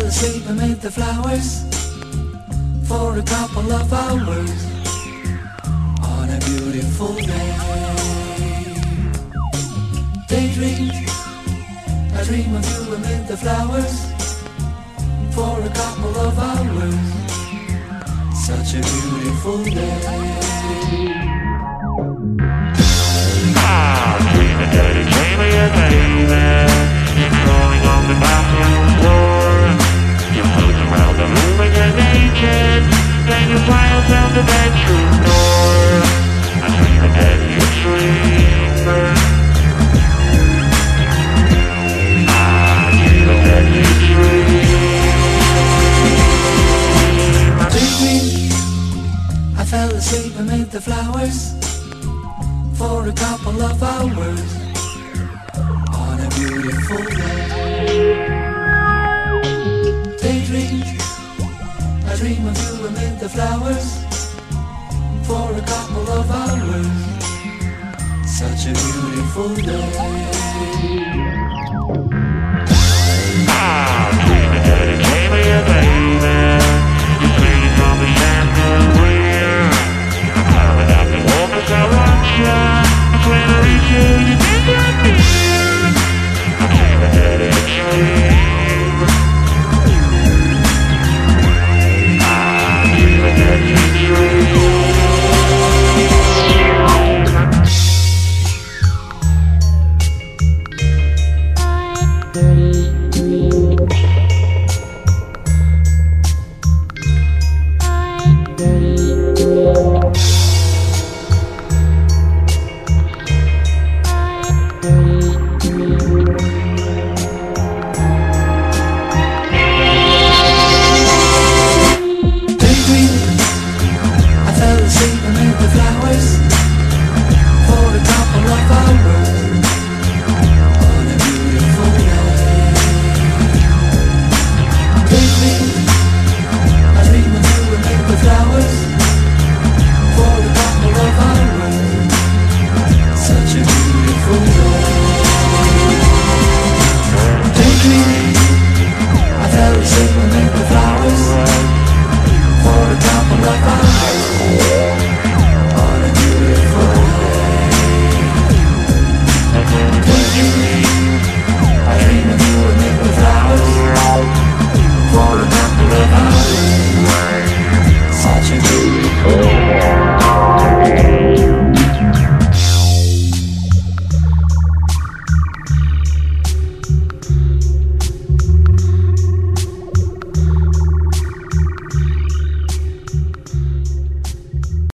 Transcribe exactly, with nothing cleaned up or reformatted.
fell asleep amid the flowers for a couple of hours on a beautiful day. Daydreamed, I dream of you amid the flowers for a couple of hours. Such a beautiful day. I'm dreaming that it came me a baby. You're crawling on the bathroom floor. You're floating around the room and you're naked. Then you fly down the bedroom door. I'm dreaming that you're dreaming. I'm dreaming that you dream. Daydream, I fell asleep amid the flowers for a couple of hours on a beautiful day. Daydream, I dream of you amid the flowers for a couple of hours. Such a beautiful day.